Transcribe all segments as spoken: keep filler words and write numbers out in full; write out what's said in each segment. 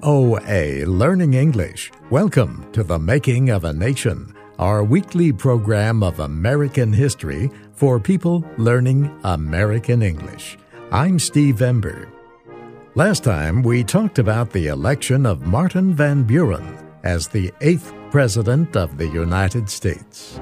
O A Learning English. Welcome to The Making of a Nation, our weekly program of American history for people learning American English. I'm Steve Ember. Last time, we talked about the election of Martin Van Buren as the eighth President of the United States.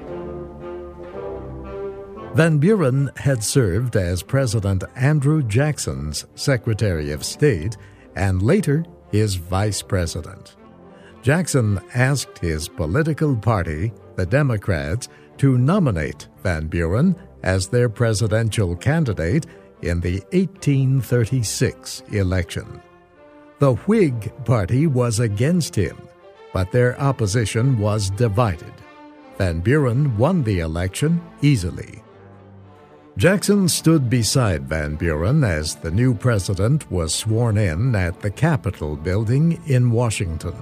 Van Buren had served as President Andrew Jackson's Secretary of State and later his Vice President. Jackson asked his political party, the Democrats, to nominate Van Buren as their presidential candidate in the eighteen thirty-six election. The Whig Party was against him, but their opposition was divided. Van Buren won the election easily. Jackson stood beside Van Buren as the new president was sworn in at the Capitol building in Washington.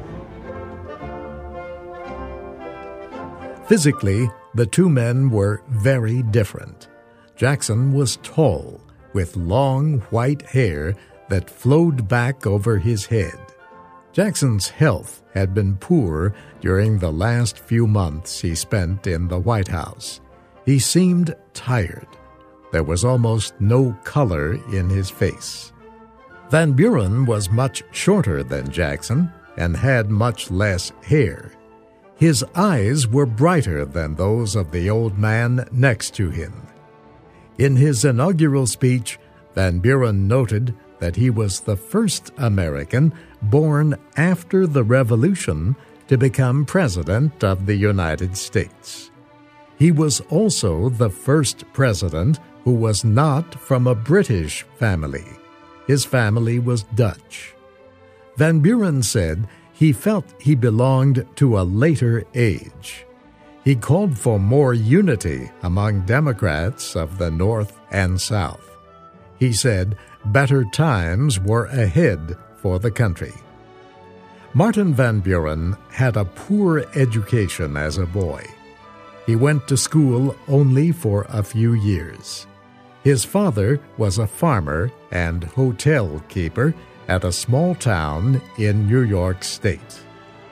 Physically, the two men were very different. Jackson was tall, with long white hair that flowed back over his head. Jackson's health had been poor during the last few months he spent in the White House. He seemed tired. There was almost no color in his face. Van Buren was much shorter than Jackson and had much less hair. His eyes were brighter than those of the old man next to him. In his inaugural speech, Van Buren noted that he was the first American born after the Revolution to become President of the United States. He was also the first president who was not from a British family. His family was Dutch. Van Buren said he felt he belonged to a later age. He called for more unity among Democrats of the North and South. He said better times were ahead for the country. Martin Van Buren had a poor education as a boy. He went to school only for a few years. His father was a farmer and hotel keeper at a small town in New York State.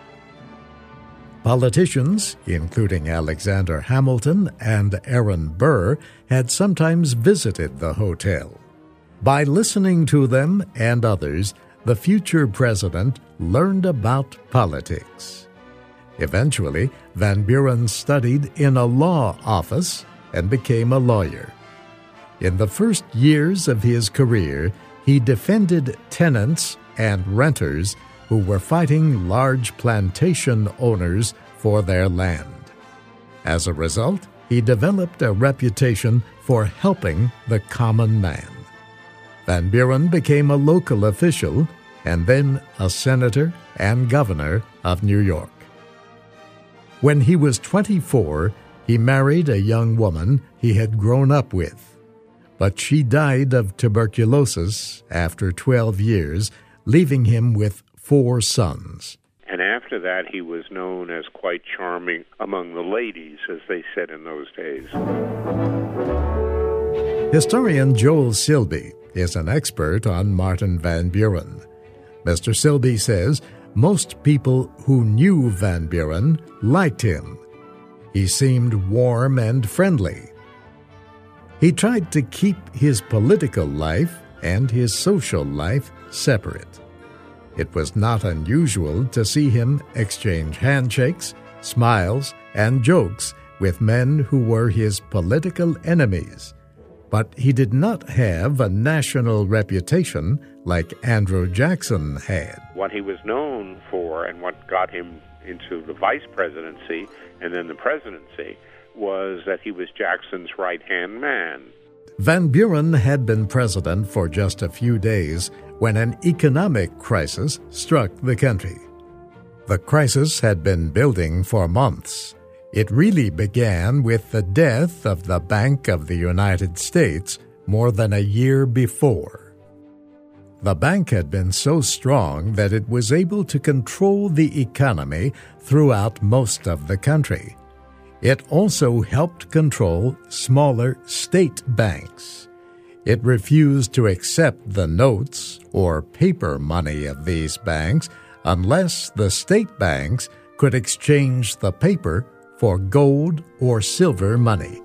Politicians, including Alexander Hamilton and Aaron Burr, had sometimes visited the hotel. By listening to them and others, the future president learned about politics. Eventually, Van Buren studied in a law office and became a lawyer. In the first years of his career, he defended tenants and renters who were fighting large plantation owners for their land. As a result, he developed a reputation for helping the common man. Van Buren became a local official and then a senator and governor of New York. When he was twenty-four, he married a young woman he had grown up with. But she died of tuberculosis after twelve years, leaving him with four sons. And after that, he was known as quite charming among the ladies, as they said in those days. Historian Joel Silby is an expert on Martin Van Buren. Mister Silby says most people who knew Van Buren liked him. He seemed warm and friendly. He tried to keep his political life and his social life separate. It was not unusual to see him exchange handshakes, smiles, and jokes with men who were his political enemies. But he did not have a national reputation like Andrew Jackson had. What he was known for and what got him into the vice presidency and then the presidency was that he was Jackson's right-hand man. Van Buren had been president for just a few days when an economic crisis struck the country. The crisis had been building for months. It really began with the death of the Bank of the United States more than a year before. The bank had been so strong that it was able to control the economy throughout most of the country. It also helped control smaller state banks. It refused to accept the notes or paper money of these banks unless the state banks could exchange the paper for gold or silver money.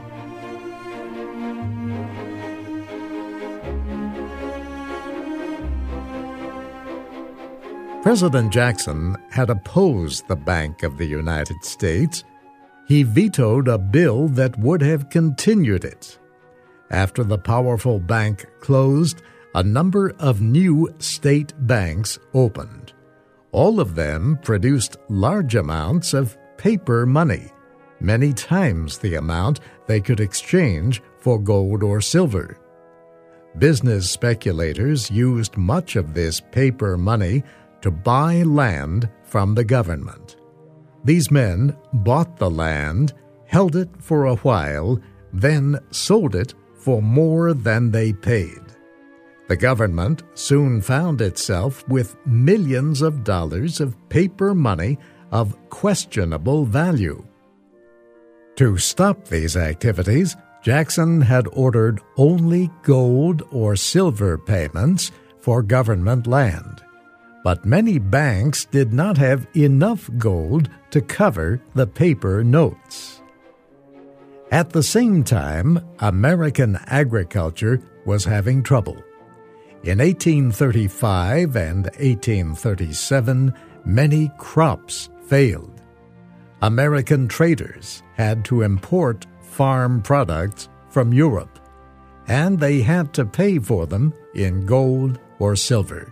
President Jackson had opposed the Bank of the United States. He vetoed a bill that would have continued it. After the powerful bank closed, a number of new state banks opened. All of them produced large amounts of paper money, many times the amount they could exchange for gold or silver. Business speculators used much of this paper money to buy land from the government. These men bought the land, held it for a while, then sold it for more than they paid. The government soon found itself with millions of dollars of paper money of questionable value. To stop these activities, Jackson had ordered only gold or silver payments for government land. But many banks did not have enough gold to cover the paper notes. At the same time, American agriculture was having trouble. In eighteen thirty-five and eighteen thirty-seven, many crops failed. American traders had to import farm products from Europe, and they had to pay for them in gold or silver.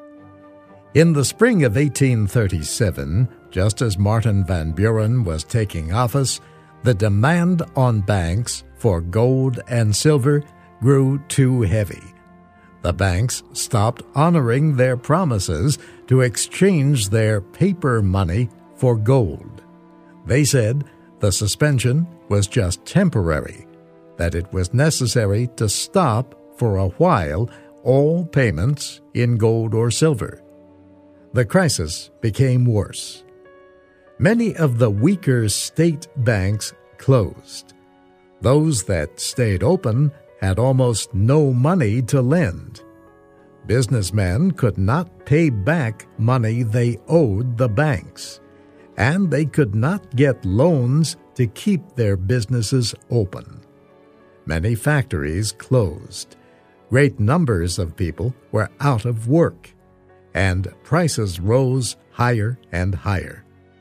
In the spring of eighteen thirty-seven, just as Martin Van Buren was taking office, the demand on banks for gold and silver grew too heavy. The banks stopped honoring their promises to exchange their paper money for gold. They said the suspension was just temporary, that it was necessary to stop for a while all payments in gold or silver. The crisis became worse. Many of the weaker state banks closed. Those that stayed open had almost no money to lend. Businessmen could not pay back money they owed the banks, and they could not get loans to keep their businesses open. Many factories closed. Great numbers of people were out of work, and prices rose higher and higher.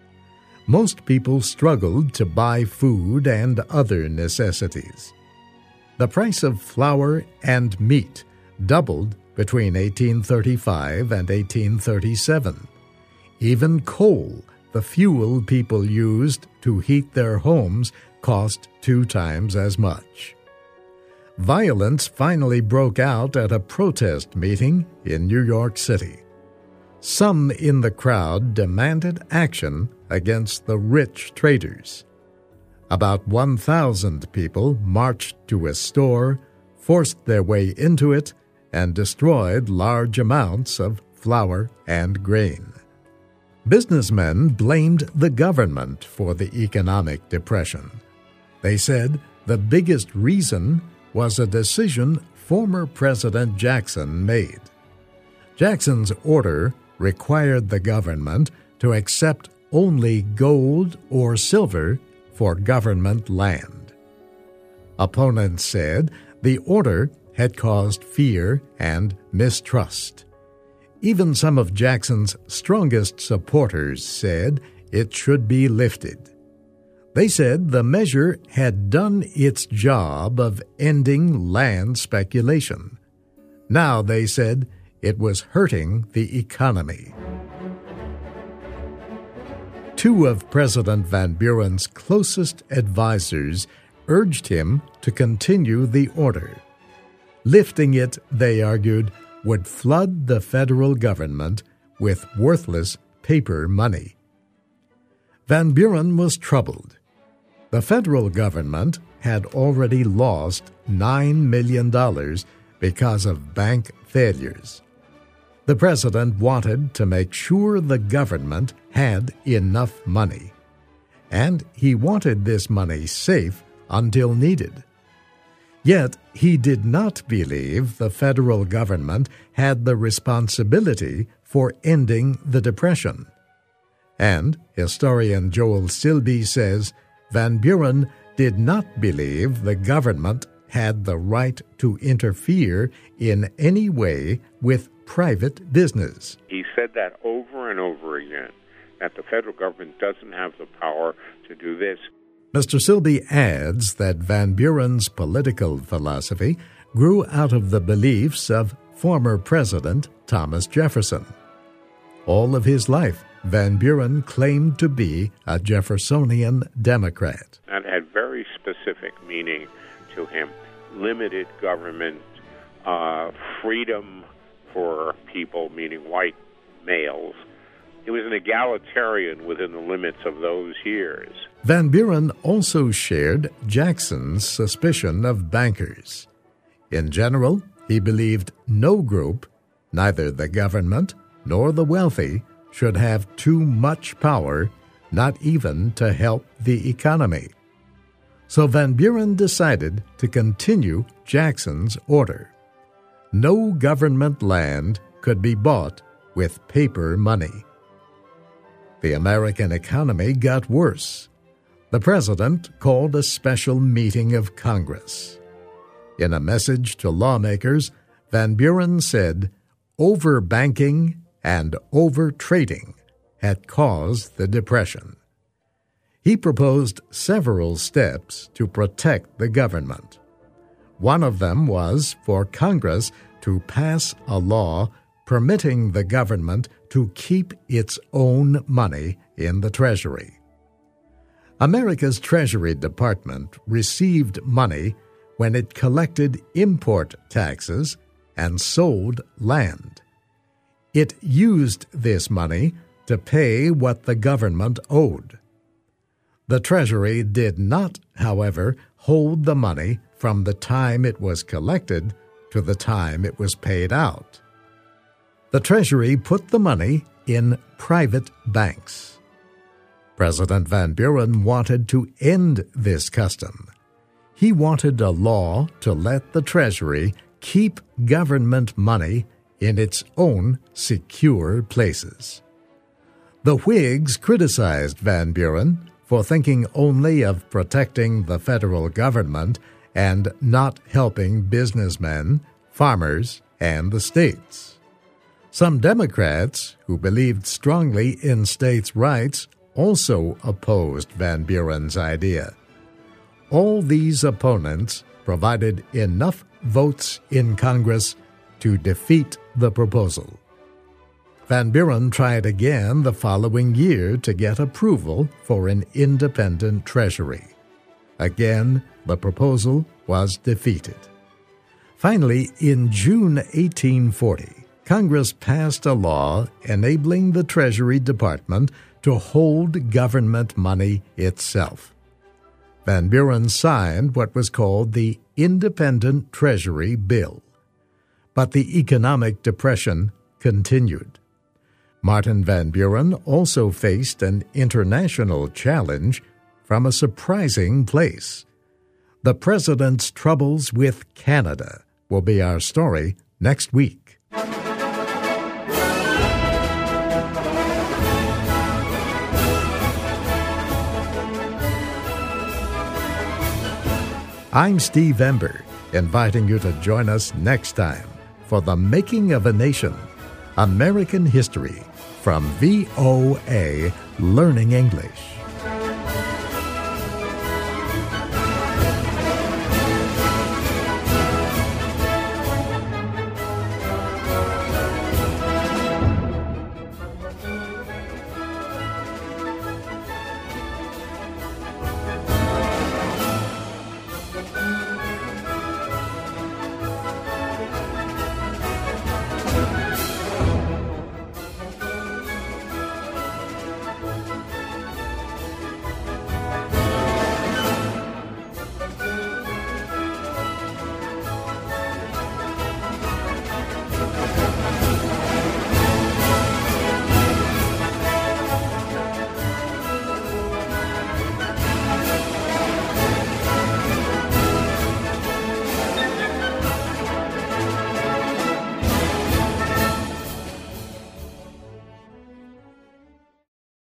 Most people struggled to buy food and other necessities. The price of flour and meat doubled between eighteen thirty-five and eighteen thirty-seven. Even coal, the fuel people used to heat their homes, cost two times as much. Violence finally broke out at a protest meeting in New York City. Some in the crowd demanded action against the rich traders. About one thousand people marched to a store, forced their way into it, and destroyed large amounts of flour and grain. Businessmen blamed the government for the economic depression. They said the biggest reason was a decision former President Jackson made. Jackson's order required the government to accept only gold or silver for government land. Opponents said the order had caused fear and mistrust. Even some of Jackson's strongest supporters said it should be lifted. They said the measure had done its job of ending land speculation. Now, they said, it was hurting the economy. Two of President Van Buren's closest advisers urged him to continue the order. Lifting it, they argued, would flood the federal government with worthless paper money. Van Buren was troubled. The federal government had already lost nine million dollars because of bank failures. The president wanted to make sure the government had enough money, and he wanted this money safe until needed. Yet he did not believe the federal government had the responsibility for ending the Depression. And historian Joel Silby says Van Buren did not believe the government had the right to interfere in any way with private business. He said that over and over again, that the federal government doesn't have the power to do this. Mister Silby adds that Van Buren's political philosophy grew out of the beliefs of former President Thomas Jefferson. All of his life, Van Buren claimed to be a Jeffersonian Democrat. That had very specific meaning to him. Limited government, uh, freedom for people, meaning white males. He was an egalitarian within the limits of those years. Van Buren also shared Jackson's suspicion of bankers. In general, he believed no group, neither the government nor the wealthy, should have too much power, not even to help the economy. So Van Buren decided to continue Jackson's order. No government land could be bought with paper money. The American economy got worse. The president called a special meeting of Congress. In a message to lawmakers, Van Buren said, "Overbanking and overtrading had caused the Depression." He proposed several steps to protect the government. One of them was for Congress to pass a law permitting the government to keep its own money in the Treasury. America's Treasury Department received money when it collected import taxes and sold land. It used this money to pay what the government owed. The Treasury did not, however, hold the money from the time it was collected to the time it was paid out. The Treasury put the money in private banks. President Van Buren wanted to end this custom. He wanted a law to let the Treasury keep government money in its own secure places. The Whigs criticized Van Buren for thinking only of protecting the federal government and not helping businessmen, farmers, and the states. Some Democrats, who believed strongly in states' rights, also opposed Van Buren's idea. All these opponents provided enough votes in Congress to defeat the proposal. Van Buren tried again the following year to get approval for an independent treasury. Again, the proposal was defeated. Finally, in June eighteen forty, Congress passed a law enabling the Treasury Department to hold government money itself. Van Buren signed what was called the Independent Treasury Bill. But the economic depression continued. Martin Van Buren also faced an international challenge from a surprising place. The president's troubles with Canada will be our story next week. I'm Steve Ember, inviting you to join us next time for The Making of a Nation, American History, from V O A Learning English.